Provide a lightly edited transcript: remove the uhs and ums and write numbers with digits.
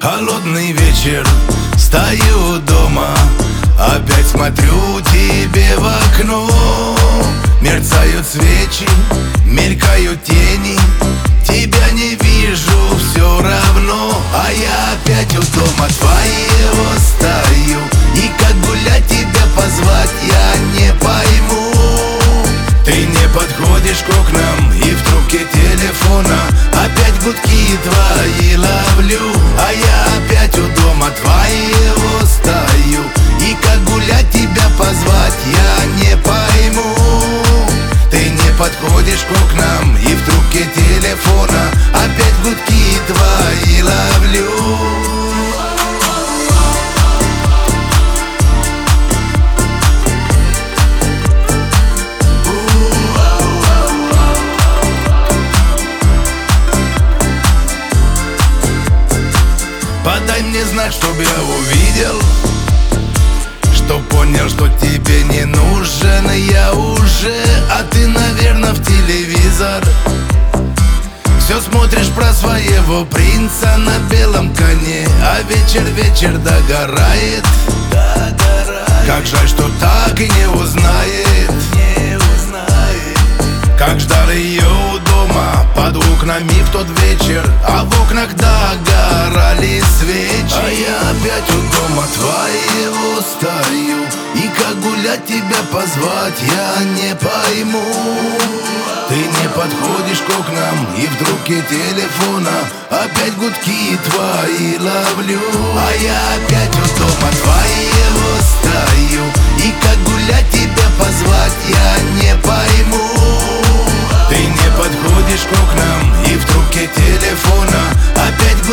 Холодный вечер, стою дома, опять смотрю тебе в окно. Мерцают свечи, мелькают тени, тебя не вижу все равно. А я опять у дома твоего стою, и как гулять тебя позвать я не пойму. Ты не подходишь к окнам, и в трубке телефона опять гудки твои ловлю. А я опять у дома твоего стою, и как гулять тебя позвать я не пойму. Ты не подходишь к окнам, и в трубке телефона опять гудки твои ловлю. Подай мне знак, чтоб я увидел, что понял, что тебе не нужен я уже. А ты, наверное, в телевизор все смотришь про своего принца на белом коне. А вечер догорает. Как жаль, что так и не узнает. Как ждал ее у дома под окнами в тот вечер, а в окнах догорали свечи. А я опять у дома твоего стою, и как гулять тебя позвать я не пойму. Ты не подходишь к окнам, и в трубке телефона опять гудки твои ловлю. А я опять у дома твоего стою, и как гулять тебя позвать я не пойму. Ты не подходишь к окнам, и в трубке телефона опять